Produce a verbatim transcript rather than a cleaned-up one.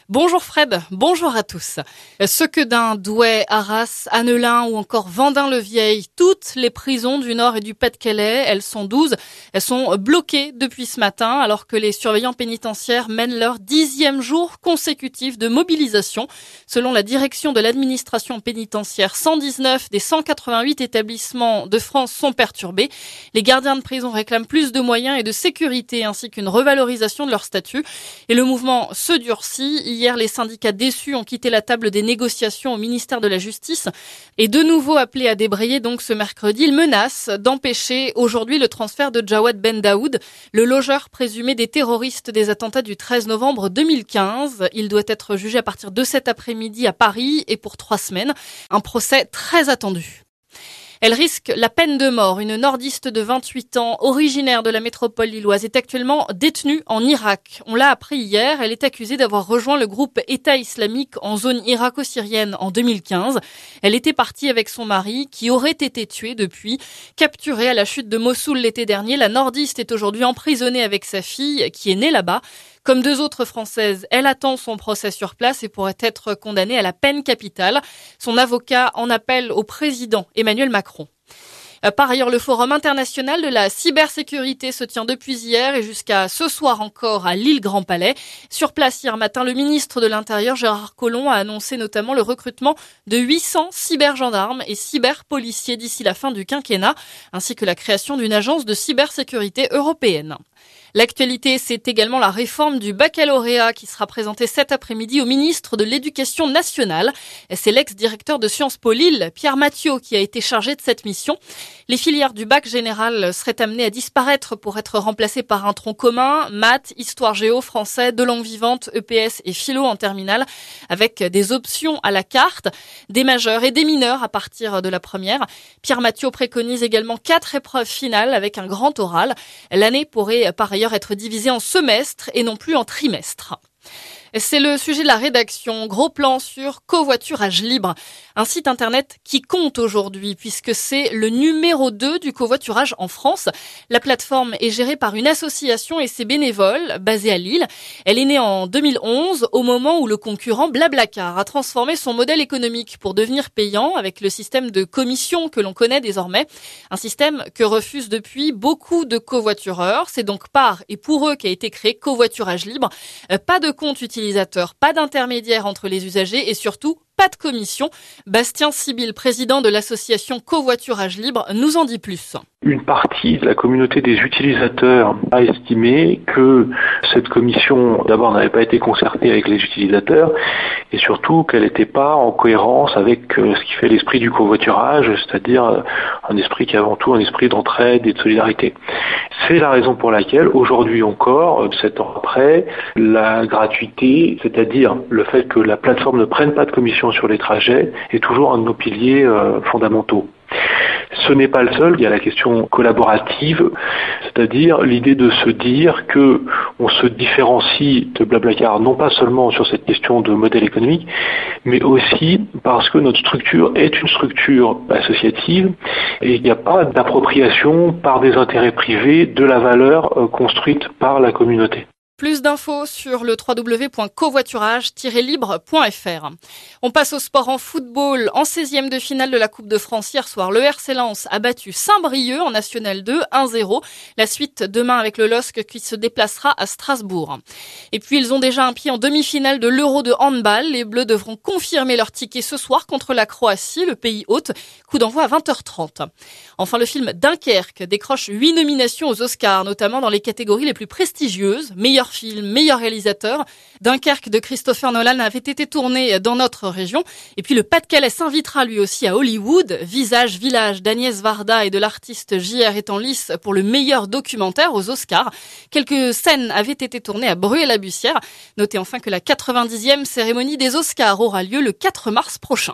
Bonjour Fred, bonjour à tous. Ce que d'un Douai, Arras, Annelin ou encore Vendin-le-Vieil, toutes les prisons du Nord et du Pas-de-Calais, elles sont douze, elles sont bloquées depuis ce matin alors que les surveillants pénitentiaires mènent leur dixième jour consécutif de mobilisation. Selon la direction de l'administration pénitentiaire, cent dix-neuf des cent quatre-vingt-huit établissements de France sont perturbés. Les gardiens de prison réclament plus de moyens et de sécurité ainsi qu'une revalorisation de leur statut. Et le mouvement se durcit. Hier, les syndicats déçus ont quitté la table des négociations au ministère de la Justice et de nouveau appelés à débrayer donc ce mercredi. Ils menacent d'empêcher aujourd'hui le transfert de Jawad Ben Daoud, le logeur présumé des terroristes des attentats du treize novembre deux mille quinze. Il doit être jugé à partir de cet après-midi à Paris et pour trois semaines. Un procès très attendu. Elle risque la peine de mort. Une nordiste de vingt-huit ans, originaire de la métropole lilloise, est actuellement détenue en Irak. On l'a appris hier. Elle est accusée d'avoir rejoint le groupe État islamique en zone irako-syrienne en deux mille quinze. Elle était partie avec son mari, qui aurait été tué depuis. Capturée à la chute de Mossoul l'été dernier, la nordiste est aujourd'hui emprisonnée avec sa fille, qui est née là-bas. Comme deux autres Françaises, elle attend son procès sur place et pourrait être condamnée à la peine capitale. Son avocat en appelle au président Emmanuel Macron. Par ailleurs, le Forum international de la cybersécurité se tient depuis hier et jusqu'à ce soir encore à l'île Grand Palais. Sur place hier matin, le ministre de l'Intérieur Gérard Collomb a annoncé notamment le recrutement de huit cents cybergendarmes et cyberpoliciers d'ici la fin du quinquennat, ainsi que la création d'une agence de cybersécurité européenne. L'actualité, c'est également la réforme du baccalauréat qui sera présentée cet après-midi au ministre de l'Éducation nationale. C'est l'ex-directeur de Sciences Po Lille, Pierre Mathiot, qui a été chargé de cette mission. Les filières du bac général seraient amenées à disparaître pour être remplacées par un tronc commun, maths, histoire géo, français, de langue vivante, E P S et philo en terminale, avec des options à la carte, des majeurs et des mineurs à partir de la première. Pierre Mathiot préconise également quatre épreuves finales avec un grand oral. L'année pourrait par ailleurs être divisée en semestres et non plus en trimestres. C'est le sujet de la rédaction. Gros plan sur Covoiturage Libre, un site internet qui compte aujourd'hui puisque c'est le numéro deux du covoiturage en France. La plateforme est gérée par une association et ses bénévoles basée à Lille. Elle est née en deux mille onze au moment où le concurrent Blablacar a transformé son modèle économique pour devenir payant avec le système de commission que l'on connaît désormais. Un système que refusent depuis beaucoup de covoitureurs. C'est donc par et pour eux qu'a été créé Covoiturage Libre. Pas de compte utilisateur, pas d'intermédiaire entre les usagers et surtout pas de commission. Bastien Sibyl, président de l'association Covoiturage Libre, nous en dit plus. Une partie de la communauté des utilisateurs a estimé que cette commission, d'abord, n'avait pas été concertée avec les utilisateurs et surtout qu'elle n'était pas en cohérence avec ce qui fait l'esprit du covoiturage, c'est-à-dire un esprit qui est avant tout un esprit d'entraide et de solidarité. C'est la raison pour laquelle, aujourd'hui encore, sept ans après, la gratuité, c'est-à-dire le fait que la plateforme ne prenne pas de commission sur les trajets, est toujours un de nos piliers euh, fondamentaux. Ce n'est pas le seul, il y a la question collaborative, c'est-à-dire l'idée de se dire que on se différencie de Blablacar non pas seulement sur cette question de modèle économique, mais aussi parce que notre structure est une structure associative et il n'y a pas d'appropriation par des intérêts privés de la valeur euh, construite par la communauté. Plus d'infos sur le w w w point covoiturage tiret libre point f r. On passe au sport en football. En seizième de finale de la Coupe de France hier soir, le R C Lens a battu Saint-Brieuc en National deux, un zéro. La suite demain avec le L O S C qui se déplacera à Strasbourg. Et puis ils ont déjà un pied en demi-finale de l'Euro de handball. Les Bleus devront confirmer leur ticket ce soir contre la Croatie, le pays hôte. Coup d'envoi à vingt heures trente. Enfin, le film Dunkerque décroche huit nominations aux Oscars, notamment dans les catégories les plus prestigieuses. Meilleur film, meilleur réalisateur. Dunkerque de Christopher Nolan avait été tourné dans notre région. Et puis le Pas-de-Calais s'invitera lui aussi à Hollywood. Visage Village d'Agnès Varda et de l'artiste J R est en lice pour le meilleur documentaire aux Oscars. Quelques scènes avaient été tournées à Bruay-la-Bussière. Notez enfin que la quatre-vingt-dixième cérémonie des Oscars aura lieu le quatre mars prochain.